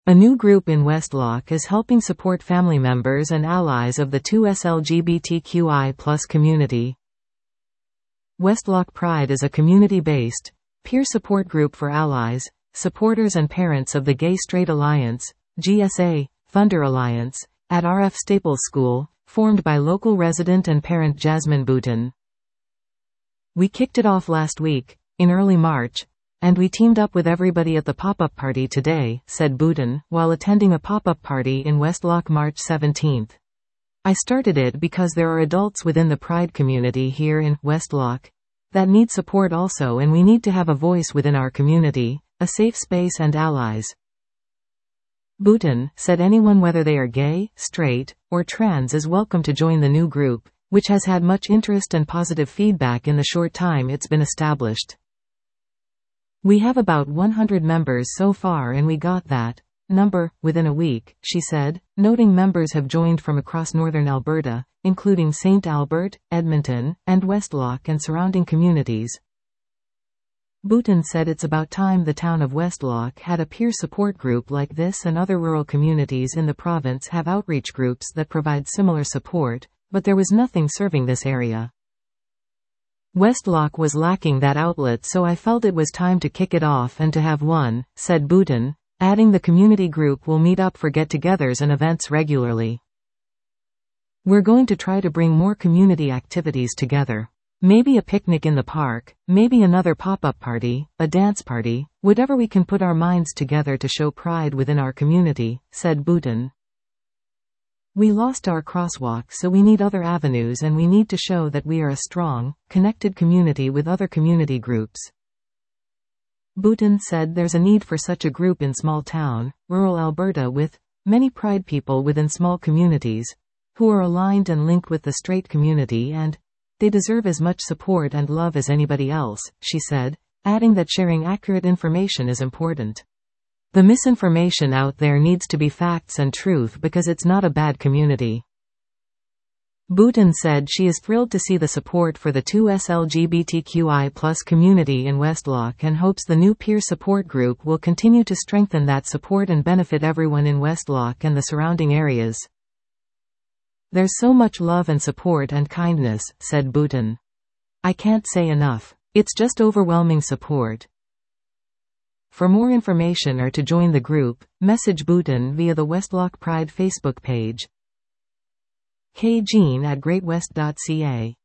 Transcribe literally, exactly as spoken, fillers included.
A new group in Westlock is helping support family members and allies of the two S L G B T Q I plus community. Westlock Pride is a community-based, peer support group for allies, supporters and parents of the Gay Straight Alliance, G S A, Thunder Alliance, at R F Staples School, formed by local resident and parent Jasmine Boutin. We kicked it off last week, in early March, and we teamed up with everybody at the pop-up party today, said Boutin, while attending a pop-up party in Westlock March seventeenth. I started it because there are adults within the Pride community here in Westlock that need support also, and we need to have a voice within our community, a safe space and allies. Boutin said anyone, whether they are gay, straight, or trans, is welcome to join the new group, which has had much interest and positive feedback in the short time it's been established. We have about one hundred members so far, and we got that number within a week, she said, noting members have joined from across northern Alberta, including Saint Albert, Edmonton, and Westlock and surrounding communities. Boutin said it's about time the town of Westlock had a peer support group like this, and other rural communities in the province have outreach groups that provide similar support, but there was nothing serving this area. Westlock was lacking that outlet, so I felt it was time to kick it off and to have one, said Boutin, adding the community group will meet up for get-togethers and events regularly. We're going to try to bring more community activities together. Maybe a picnic in the park, maybe another pop-up party, a dance party, whatever we can put our minds together to show pride within our community, said Boutin. We lost our crosswalk, so we need other avenues, and we need to show that we are a strong, connected community with other community groups. Boutin said there's a need for such a group in small town, rural Alberta, with many Pride people within small communities, who are aligned and linked with the straight community, and they deserve as much support and love as anybody else, she said, adding that sharing accurate information is important. The misinformation out there needs to be facts and truth, because it's not a bad community. Boutin said she is thrilled to see the support for the two S L G B T Q I plus community in Westlock, and hopes the new peer support group will continue to strengthen that support and benefit everyone in Westlock and the surrounding areas. There's so much love and support and kindness, said Boutin. I can't say enough. It's just overwhelming support. For more information or to join the group, message Boutin via the Westlock Pride Facebook page. K Jean at great west dot c a